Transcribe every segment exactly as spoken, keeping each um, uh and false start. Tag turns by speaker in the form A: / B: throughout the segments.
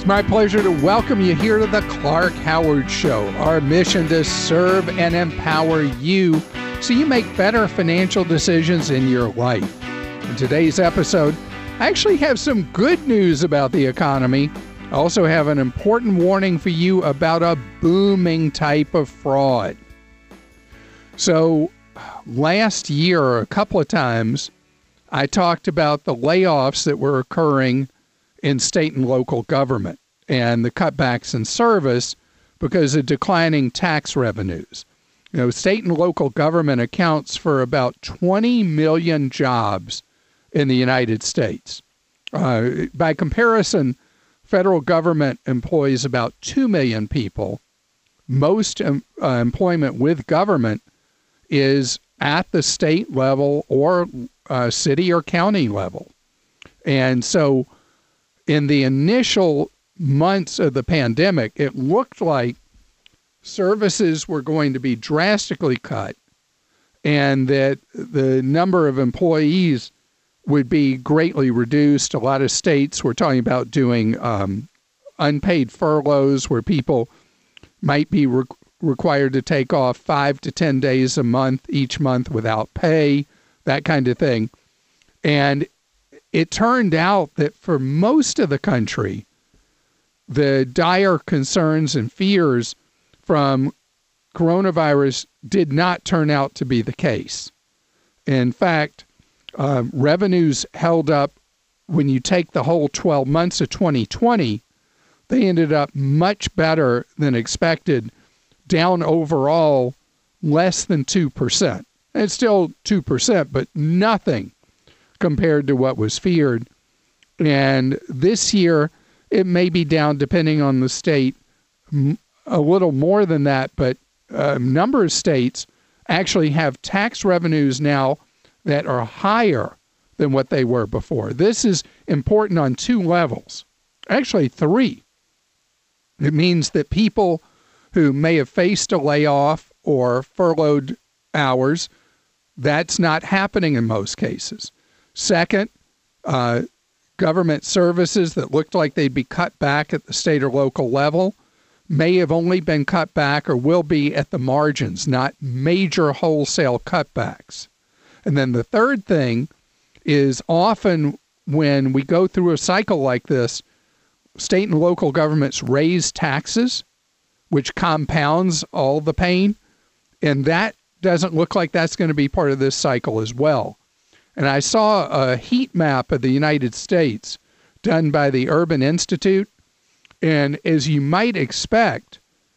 A: It's my pleasure to welcome you here to the Clark Howard Show. Our mission to serve and empower you so you make better financial decisions in your life. In today's episode, I actually have some good news about the economy. I also have an important warning for you about a booming type of fraud. So last year, a couple of times, I talked about the layoffs that were occurring in state and local government and the cutbacks in service because of declining tax revenues. You know, state and local government accounts for about twenty million jobs in the United States. Uh, by comparison, federal government employs about two million people. Most um, uh, employment with government is at the state level or uh, city or county level. And so in the initial months of the pandemic, it looked like services were going to be drastically cut and that the number of employees would be greatly reduced. A lot of states were talking about doing um, unpaid furloughs where people might be re- required to take off five to ten days a month each month without pay, that kind of thing. And it turned out that for most of the country, the dire concerns and fears from coronavirus did not turn out to be the case. In fact, uh, revenues held up when you take the whole twelve months of twenty twenty, they ended up much better than expected, down overall less than two percent. It's still two percent, but nothing compared to what was feared. And this year, it may be down, depending on the state, a little more than that, but a number of states actually have tax revenues now that are higher than what they were before. This is important on two levels, actually three. It means that people who may have faced a layoff or furloughed hours, that's not happening in most cases. Second, uh, government services that looked like they'd be cut back at the state or local level may have only been cut back or will be at the margins, not major wholesale cutbacks. And then the third thing is often when we go through a cycle like this, state and local governments raise taxes, which compounds all the pain. And that doesn't look like that's going to be part of this cycle as well. And I saw a heat map of the United States done by the Urban Institute. And as you might expect,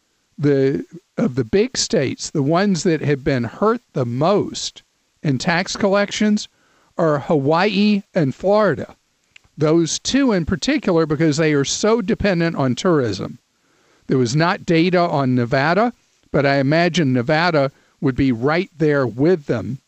A: the of the big states, the ones that have been hurt the most in tax collections are Hawaii and Florida. Those two in particular, because they are so dependent on tourism. There was not data on Nevada, but I imagine Nevada would be right there with them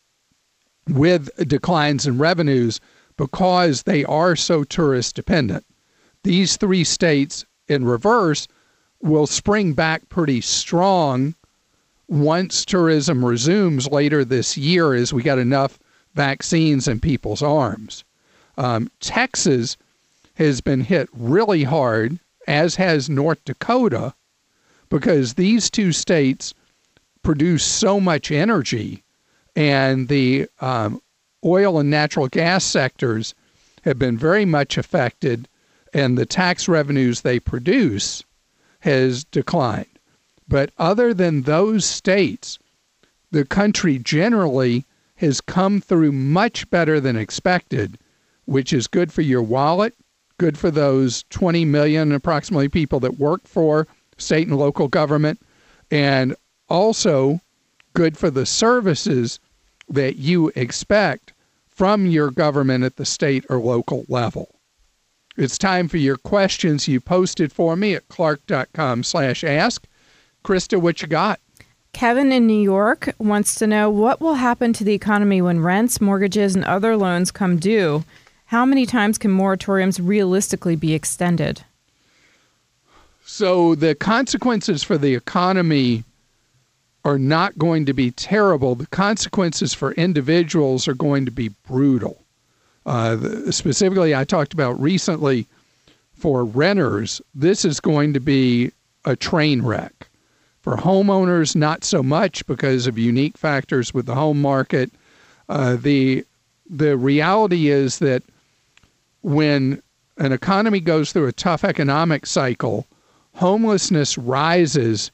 A: with declines in revenues because they are so tourist dependent. These three states in reverse will spring back pretty strong once tourism resumes later this year as we got enough vaccines in people's arms. Um, Texas has been hit really hard, as has North Dakota, because these two states produce so much energy, and the um, oil and natural gas sectors have been very much affected, and the tax revenues they produce has declined. But other than those states, the country generally has come through much better than expected, which is good for your wallet, good for those twenty million approximately people that work for state and local government, and also good for the services that you expect from your government at the state or local level. It's time for your questions you posted for me at clark.com slash ask. Krista, what you got?
B: Kevin in New York wants to know what will happen to the economy when rents, mortgages, and other loans come due. How many times can moratoriums realistically be extended?
A: So the consequences for the economy are not going to be terrible. The consequences for individuals are going to be brutal. Uh, the, specifically, I talked about recently for renters, this is going to be a train wreck. For homeowners, not so much because of unique factors with the home market. Uh, the the reality is that when an economy goes through a tough economic cycle, homelessness rises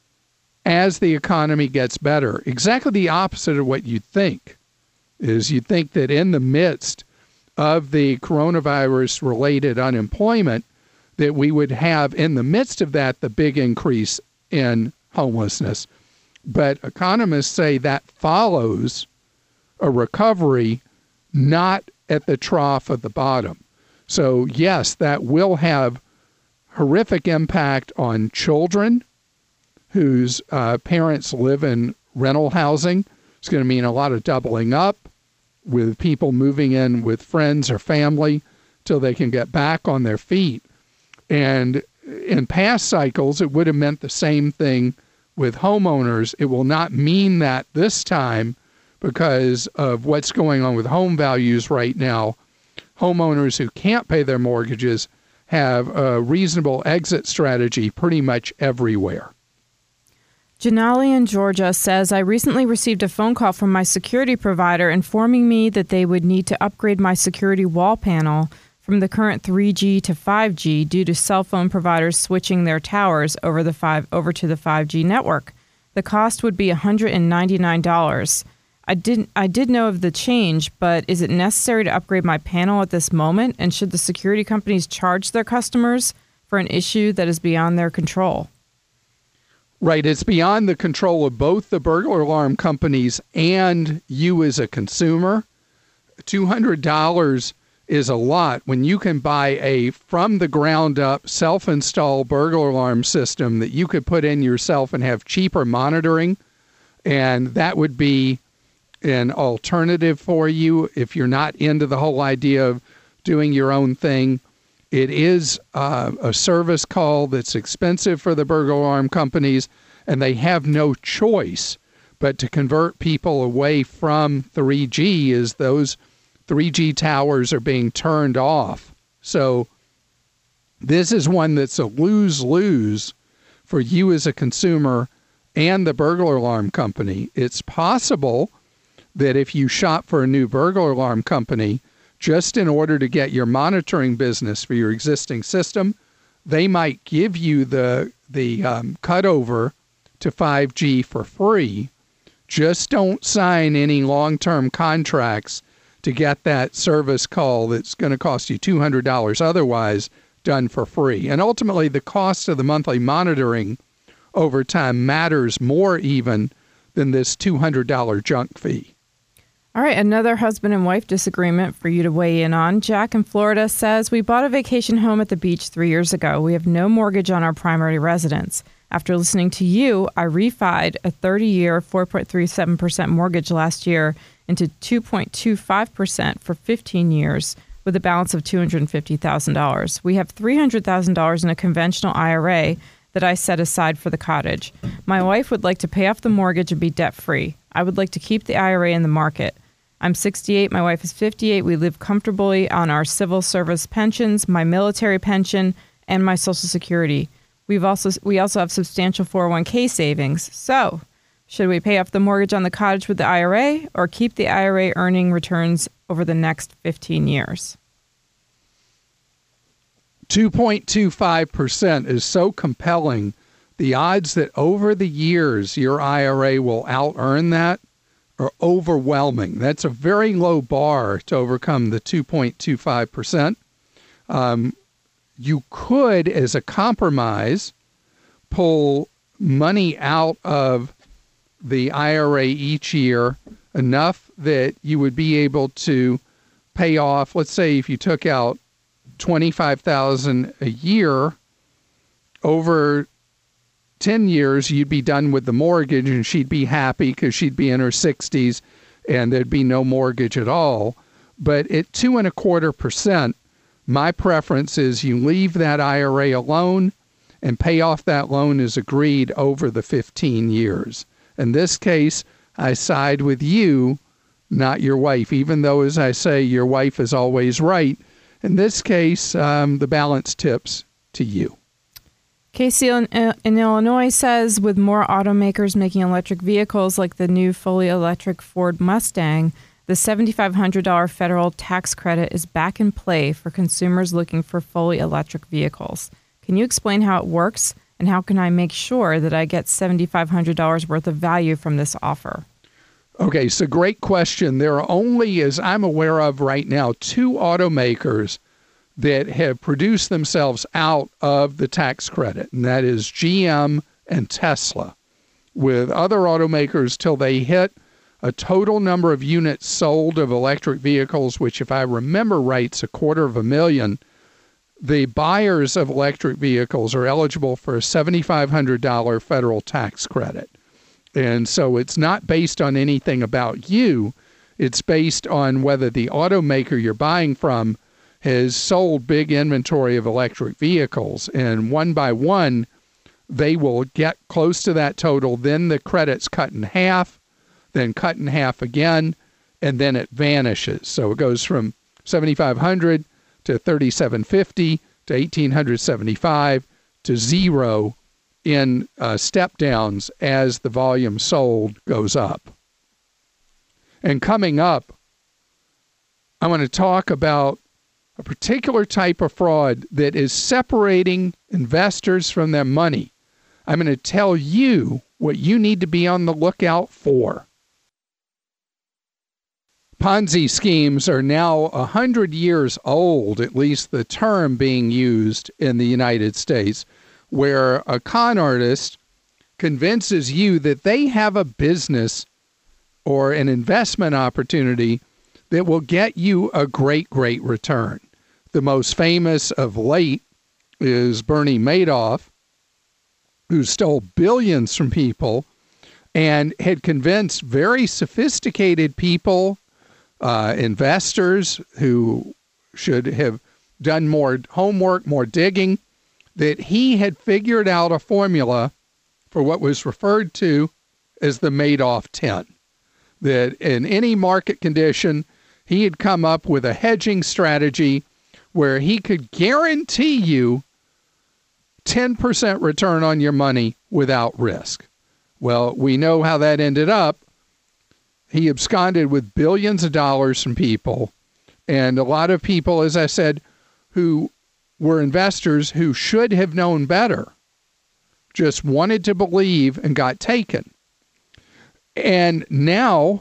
A: as the economy gets better. Exactly the opposite of what you think is you think that in the midst of the coronavirus-related unemployment, that we would have in the midst of that the big increase in homelessness. But economists say that follows a recovery, not at the trough of the bottom. So yes, that will have horrific impact on children whose uh, parents live in rental housing. It's going to mean a lot of doubling up with people moving in with friends or family till they can get back on their feet. And in past cycles, it would have meant the same thing with homeowners. It will not mean that this time because of what's going on with home values right now. Homeowners who can't pay their mortgages have a reasonable exit strategy pretty much everywhere.
B: Janali in Georgia says, I recently received a phone call from my security provider informing me that they would need to upgrade my security wall panel from the current three G to five G due to cell phone providers switching their towers over the five over to the five G network. The cost would be one hundred ninety-nine dollars. I didn't I did know of the change, but is it necessary to upgrade my panel at this moment? And should the security companies charge their customers for an issue that is beyond their control?
A: Right. It's beyond the control of both the burglar alarm companies and you as a consumer. two hundred dollars is a lot when you can buy a from the ground up self-install burglar alarm system that you could put in yourself and have cheaper monitoring. And that would be an alternative for you if you're not into the whole idea of doing your own thing. It is uh, a service call that's expensive for the burglar alarm companies, and they have no choice but to convert people away from three G as those three G towers are being turned off. So this is one that's a lose-lose for you as a consumer and the burglar alarm company. It's possible that if you shop for a new burglar alarm company, just in order to get your monitoring business for your existing system, they might give you the the um, cutover to five G for free. Just don't sign any long-term contracts to get that service call that's going to cost you two hundred dollars otherwise done for free. And ultimately, the cost of the monthly monitoring over time matters more even than this two hundred dollars junk fee.
B: All right, another husband and wife disagreement for you to weigh in on. Jack in Florida says, we bought a vacation home at the beach three years ago. We have no mortgage on our primary residence. After listening to you, I refied a thirty-year, four point three seven percent mortgage last year into two point two five percent for fifteen years with a balance of two hundred fifty thousand dollars. We have three hundred thousand dollars in a conventional I R A that I set aside for the cottage. My wife would like to pay off the mortgage and be debt-free. I would like to keep the I R A in the market. I'm sixty-eight, my wife is fifty-eight. We live comfortably on our civil service pensions, my military pension, and my Social Security. We've also we also have substantial four oh one k savings. So, should we pay off the mortgage on the cottage with the I R A or keep the I R A earning returns over the next fifteen years?
A: two point two five percent is so compelling. The odds that over the years your I R A will out-earn that are overwhelming. That's a very low bar to overcome the two point two five percent. Um, you could, as a compromise, pull money out of the I R A each year enough that you would be able to pay off, let's say if you took out twenty-five thousand dollars a year, over ten years, you'd be done with the mortgage and she'd be happy because she'd be in her sixties and there'd be no mortgage at all. But at two and a quarter percent, my preference is you leave that I R A alone and pay off that loan as agreed over the fifteen years. In this case, I side with you, not your wife, even though, as I say, your wife is always right. In this case, um, the balance tips to you.
B: Casey in, in Illinois says, with more automakers making electric vehicles like the new fully electric Ford Mustang, the seven thousand five hundred dollars federal tax credit is back in play for consumers looking for fully electric vehicles. Can you explain how it works, and how can I make sure that I get seven thousand five hundred dollars worth of value from this offer?
A: Okay, so great question. There are only, as I'm aware of right now, two automakers that have produced themselves out of the tax credit, and that is G M and Tesla. With other automakers, till they hit a total number of units sold of electric vehicles, which if I remember right, is a quarter of a million, the buyers of electric vehicles are eligible for a seven thousand five hundred dollars federal tax credit. And so it's not based on anything about you. It's based on whether the automaker you're buying from has sold big inventory of electric vehicles. And one by one, they will get close to that total. Then the credit's cut in half, then cut in half again, and then it vanishes. So it goes from seven thousand five hundred dollars to three thousand seven hundred fifty dollars to one thousand eight hundred seventy-five dollars to zero in uh, step downs as the volume sold goes up. And coming up, I want to talk about a particular type of fraud that is separating investors from their money. I'm going to tell you what you need to be on the lookout for. Ponzi schemes are now one hundred years old, at least the term being used in the United States, where a con artist convinces you that they have a business or an investment opportunity that will get you a great, great return. The most famous of late is Bernie Madoff, who stole billions from people and had convinced very sophisticated people, uh, investors who should have done more homework, more digging, that he had figured out a formula for what was referred to as the Madoff ten. That in any market condition, he had come up with a hedging strategy where he could guarantee you ten percent return on your money without risk. Well, we know how that ended up. He absconded with billions of dollars from people, and a lot of people, as I said, who were investors who should have known better, just wanted to believe and got taken. And now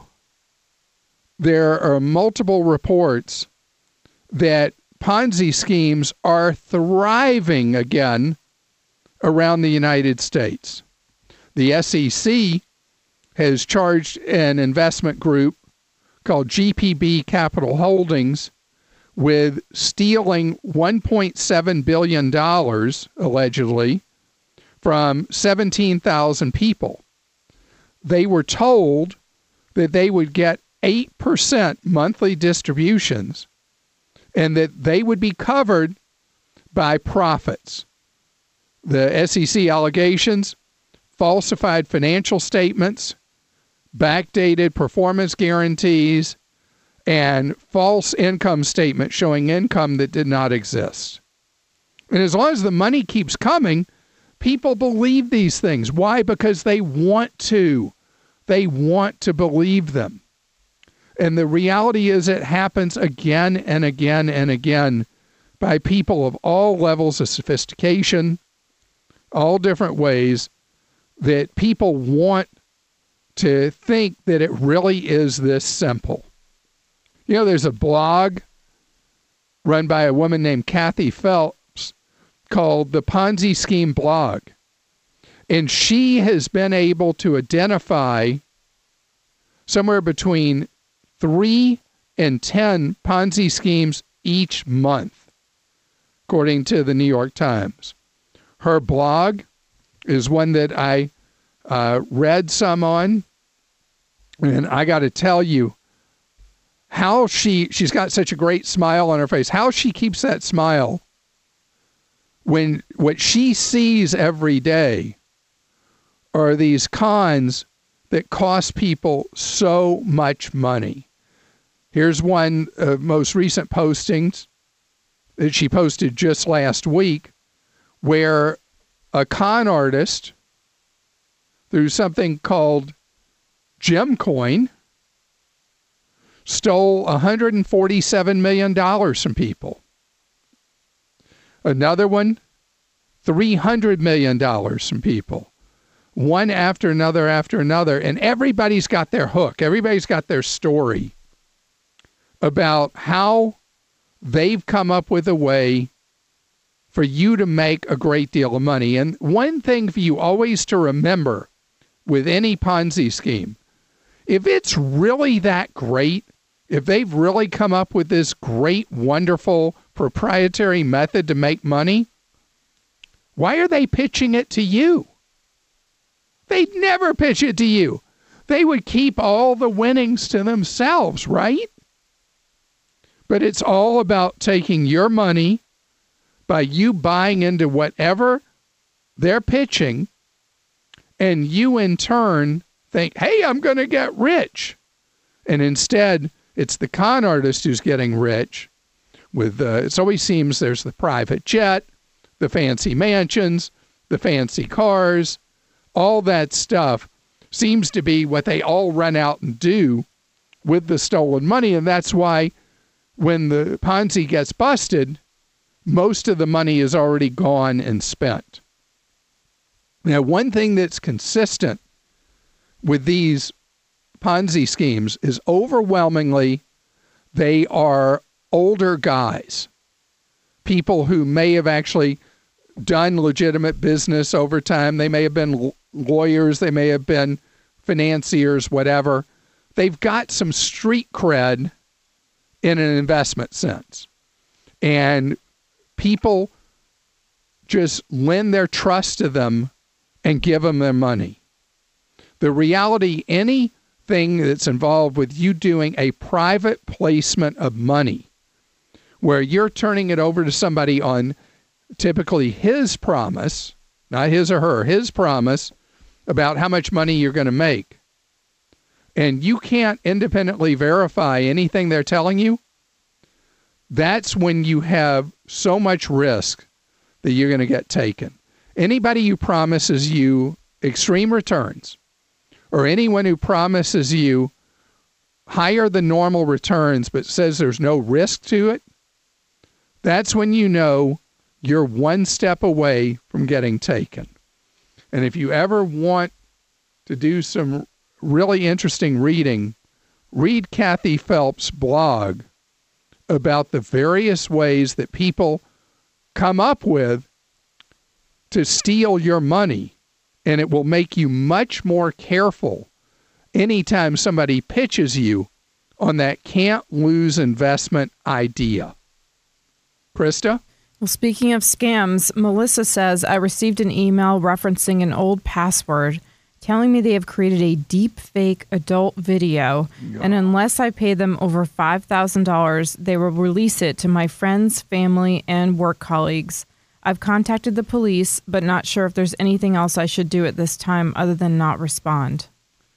A: there are multiple reports that Ponzi schemes are thriving again around the United States. The S E C has charged an investment group called G P B Capital Holdings with stealing one point seven billion dollars, allegedly, from seventeen thousand people. They were told that they would get eight percent monthly distributions and that they would be covered by profits. The S E C allegations: falsified financial statements, backdated performance guarantees, and false income statements showing income that did not exist. And as long as the money keeps coming, people believe these things. Why? Because they want to. They want to believe them. And the reality is it happens again and again and again by people of all levels of sophistication, all different ways, that people want to think that it really is this simple. You know, there's a blog run by a woman named Kathy Phelps called the Ponzi Scheme Blog. And she has been able to identify somewhere between three and ten Ponzi schemes each month, according to the New York Times. Her blog is one that I uh, read some on, and I got to tell you how she, she's got such a great smile on her face, how she keeps that smile when what she sees every day are these cons that cost people so much money. Here's one of most recent postings that she posted just last week where a con artist, through something called Gemcoin, stole one hundred forty-seven million dollars from people. Another one, three hundred million dollars from people. One after another after another. And everybody's got their hook. Everybody's got their story about how they've come up with a way for you to make a great deal of money. And one thing for you always to remember with any Ponzi scheme, if it's really that great, if they've really come up with this great, wonderful, proprietary method to make money, why are they pitching it to you? They'd never pitch it to you. They would keep all the winnings to themselves, right? But it's all about taking your money by you buying into whatever they're pitching, and you in turn think, hey, I'm going to get rich. And instead, it's the con artist who's getting rich. With uh, it always seems there's the private jet, the fancy mansions, the fancy cars, all that stuff seems to be what they all run out and do with the stolen money. And that's why when the Ponzi gets busted, most of the money is already gone and spent. Now, one thing that's consistent with these Ponzi schemes is overwhelmingly they are older guys, people who may have actually done legitimate business over time. They may have been lawyers, they may have been financiers, whatever. They've got some street cred in an investment sense. And people just lend their trust to them and give them their money. The reality, anything that's involved with you doing a private placement of money, where you're turning it over to somebody on typically his promise, not his or her, his promise about how much money you're going to make, and you can't independently verify anything they're telling you, that's when you have so much risk that you're going to get taken. Anybody who promises you extreme returns, or anyone who promises you higher than normal returns but says there's no risk to it, that's when you know you're one step away from getting taken. And if you ever want to do some really interesting reading, read Kathy Phelps' blog about the various ways that people come up with to steal your money, and it will make you much more careful anytime somebody pitches you on that can't lose investment idea. Krista?
B: Well, speaking of scams, Melissa says, I received an email referencing an old password telling me they have created a deep fake adult video, yeah. and unless I pay them over five thousand dollars, they will release it to my friends, family, and work colleagues. I've contacted the police, but not sure if there's anything else I should do at this time other than not respond.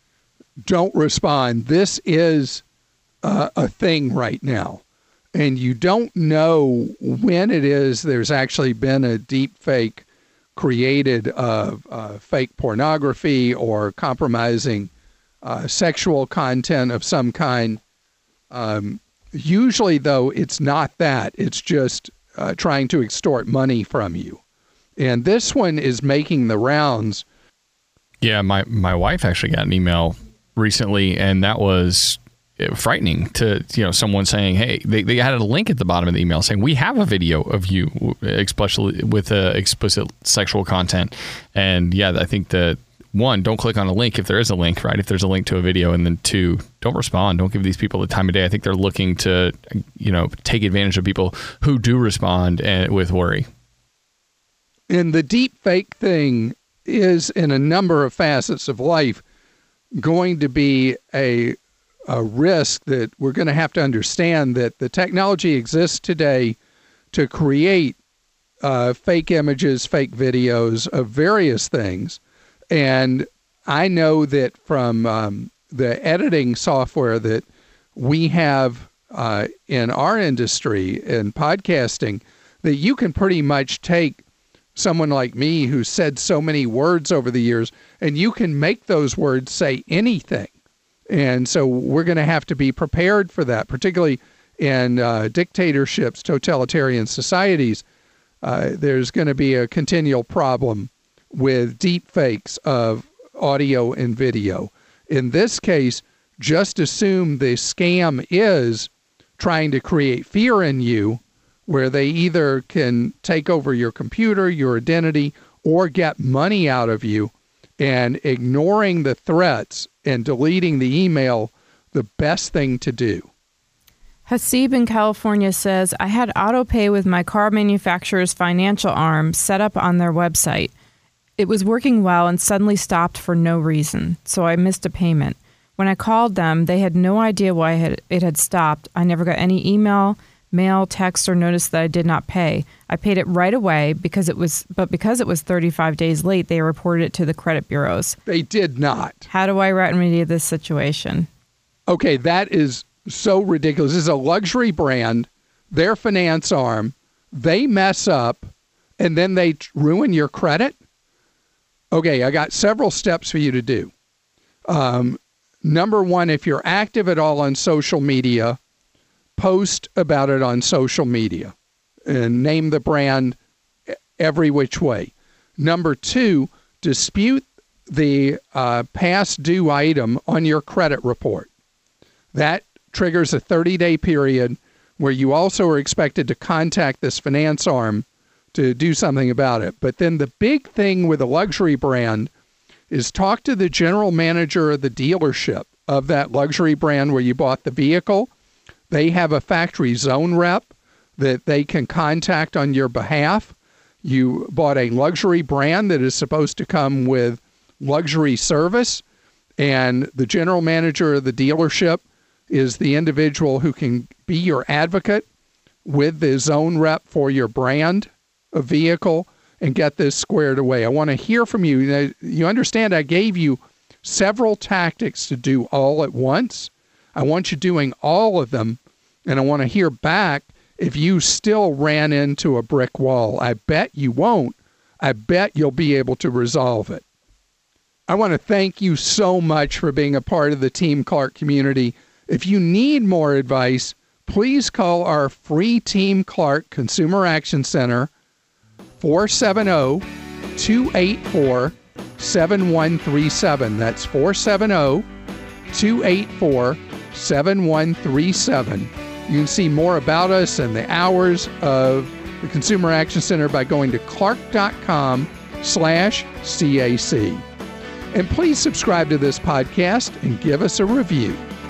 A: Don't respond. This is uh, a thing right now. And you don't know when it is there's actually been a deep fake created of uh, fake pornography or compromising uh, sexual content of some kind. Um, usually, though, it's not that. It's just uh, trying to extort money from you. And this one is making the rounds.
C: Yeah, my, my wife actually got an email recently, and that was frightening to, you know, someone saying, hey, they, they had a link at the bottom of the email saying, we have a video of you, especially with uh, explicit sexual content. And yeah, I think that one, don't click on a link if there is a link, right? If there's a link to a video, and then two, don't respond. Don't give these people the time of day. I think they're looking to, you know, take advantage of people who do respond and, with worry.
A: And the deep fake thing is, in a number of facets of life, going to be a a risk that we're going to have to understand, that the technology exists today to create uh, fake images, fake videos of various things. And I know that from um, the editing software that we have uh, in our industry in podcasting, that you can pretty much take someone like me who's said so many words over the years, and you can make those words say anything. And so we're going to have to be prepared for that, particularly in uh, dictatorships, totalitarian societies. Uh, there's going to be a continual problem with deep fakes of audio and video. In this case, just assume the scam is trying to create fear in you, where they either can take over your computer, your identity, or get money out of you, and ignoring the threats and deleting the email, the best thing to do.
B: Hasib in California says, I had auto pay with my car manufacturer's financial arm set up on their website. It was working well and suddenly stopped for no reason, so I missed a payment. When I called them, they had no idea why it had, it had stopped. I never got any email, mail, text, or notice that I did not pay. I paid it right away because it was, but because it was thirty-five days late, they reported it to the credit bureaus.
A: They did not.
B: How do I remedy this situation?
A: Okay, that is so ridiculous. This is a luxury brand, their finance arm. They mess up, and then they ruin your credit? Okay, I got several steps for you to do. Um, number one, if you're active at all on social media, post about it on social media and name the brand every which way. Number two, dispute the uh, past due item on your credit report. That triggers a thirty-day period where you also are expected to contact this finance arm to do something about it. But then the big thing with a luxury brand is talk to the general manager of the dealership of that luxury brand where you bought the vehicle. They have a factory zone rep that they can contact on your behalf. You bought a luxury brand that is supposed to come with luxury service, and the general manager of the dealership is the individual who can be your advocate with the zone rep for your brand of vehicle and get this squared away. I want to hear from you. You understand I gave you several tactics to do all at once. I want you doing all of them, and I want to hear back if you still ran into a brick wall. I bet you won't. I bet you'll be able to resolve it. I want to thank you so much for being a part of the Team Clark community. If you need more advice, please call our free Team Clark Consumer Action Center, four seven zero, two eight four, seven one three seven. That's four seven zero, two eight four, seven one three seven. You can see more about us and the hours of the Consumer Action Center by going to clark.com slash CAC. And please subscribe to this podcast and give us a review.